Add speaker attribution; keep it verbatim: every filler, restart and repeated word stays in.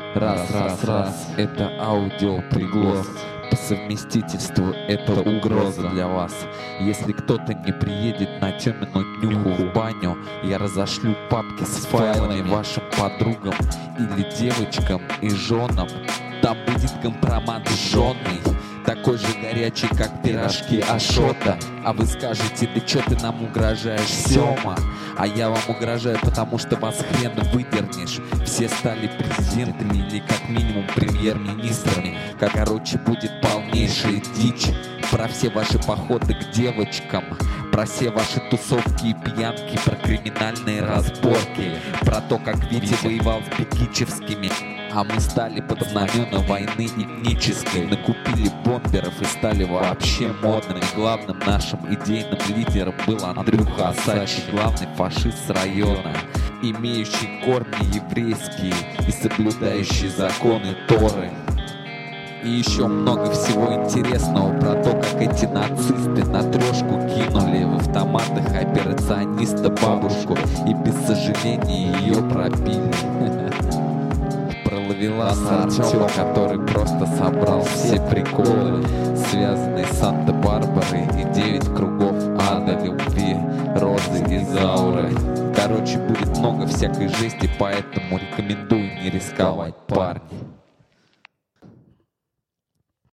Speaker 1: Раз, раз, раз, это аудиоприглас. По совместительству это угроза для вас. Если кто-то не приедет на Тёмину днюху в баню, я разошлю папки с файлами вашим подругам или девочкам и женам. Там будет компромат жжёный, такой же горячий, как пирожки Ашота. А вы скажете: да чё ты нам угрожаешь, Сёма? А я вам угрожаю, потому что вас хрен выдернешь. Все стали президентами или как минимум премьер-министрами. Как, короче, будет полнейшая дичь. Про все ваши походы к девочкам, про все ваши тусовки и пьянки, про криминальные разборки, про то, как Витя воевал с Бекичевскими. А мы стали под знамена войны этнической, накупили бомберов и стали вообще модными. Главным нашим идейным лидером был Андрюха Осадчий, главный фашист с района, имеющий корни еврейские и соблюдающий законы Торы. И еще много всего интересного про то, как эти нацисты на трешку кинули в автоматах операциониста бабушку и без сожаления ее пропили. Про ловеласа Артема, который просто собрал все приколы, связанные с Санта-Барбарой, и девять кругов ада, любви, розы и зауры. Короче, будет много всякой жести, поэтому рекомендую не рисковать, парни.